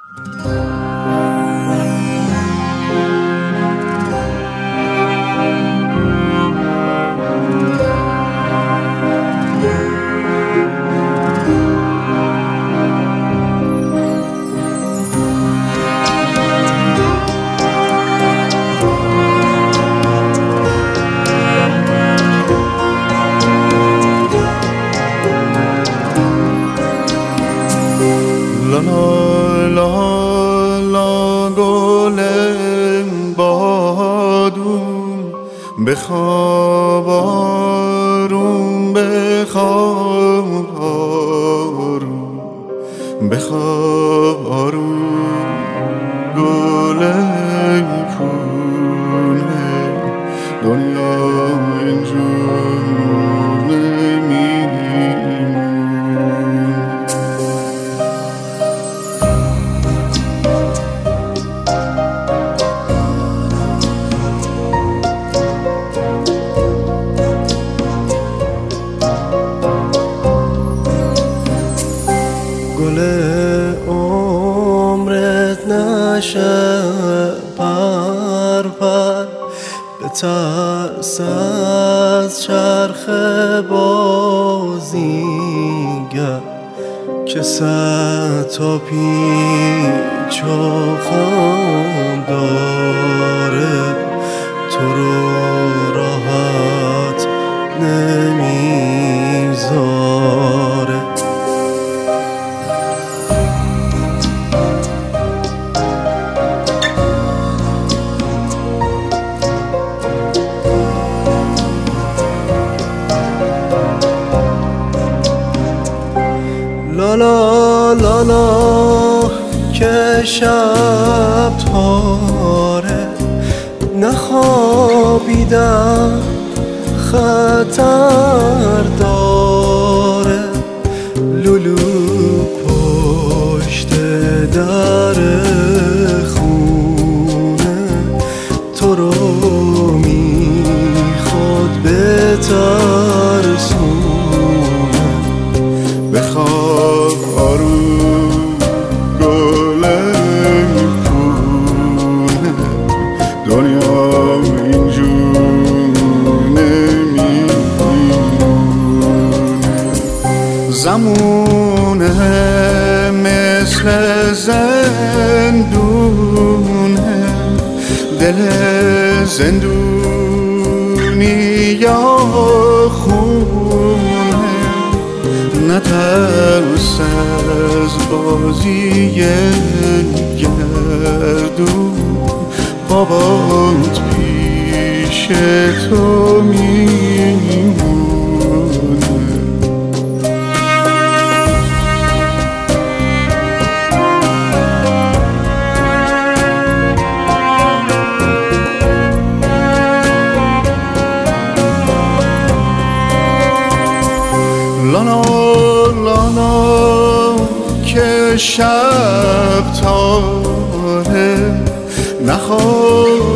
لا لا لا گل بادون بخواب آروم، بخواب آروم، بخواب آروم. گل کونه دنیا اینجور گل عمرت نشه پر به ترس از چرخ بازیگر که صد تا پیچ و خم داره، تو رو راحت نمیذاره. لالا لالا که شب تاره، نخوابیدم خطر داره. لولو پشت در خونه تو رو میخواد بترسونه. بخواب آروم گل کونه دنیا اینجور نمیمونه. زمونه مثل زندونه، دل زندونی یا خونه. نترس از بازی گردون، بابات پیش تو میمونه. لالا لالا که شب تاره، نخواب